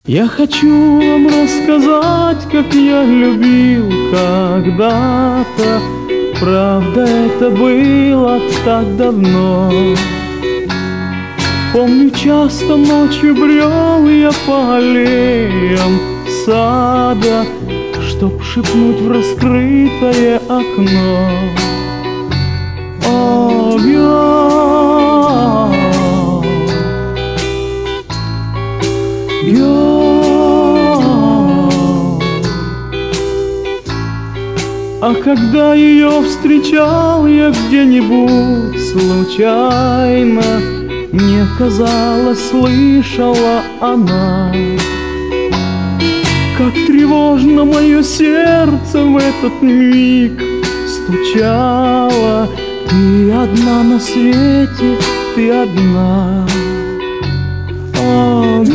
Я хочу вам рассказать, как я любил когда-то. Правда, это было так давно. Помню, часто ночью брел я по аллеям сада, чтоб шепнуть в раскрытое окно: о, А когда ее встречал я где-нибудь случайно, мне казалось, слышала она, как тревожно мое сердце в этот миг стучало. Ты одна на свете, ты одна. О,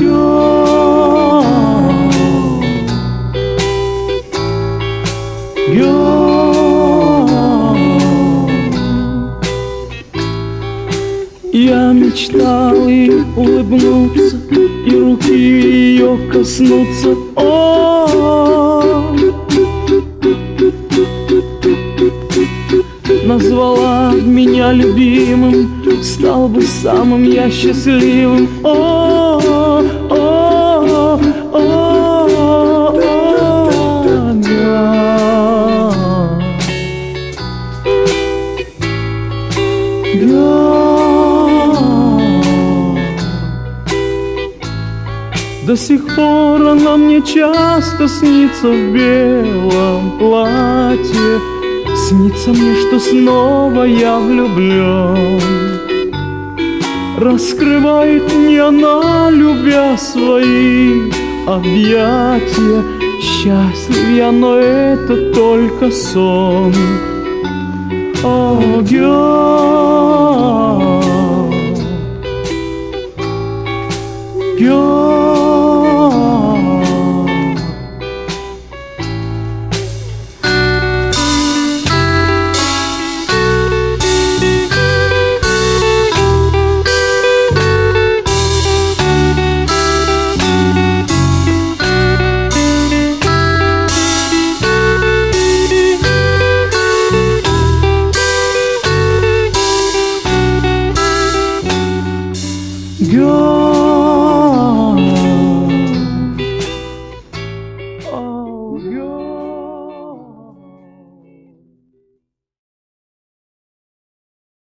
Я мечтал ей улыбнуться и руки ее коснуться. О, назвала меня любимым, стал бы самым я счастливым. О, о, о, о, До сих пор она мне часто снится в белом платье. Снится мне, что снова я влюблен. Раскрывает мне она, любя, свои объятия. Счастлив я, но это только сон. О, girl.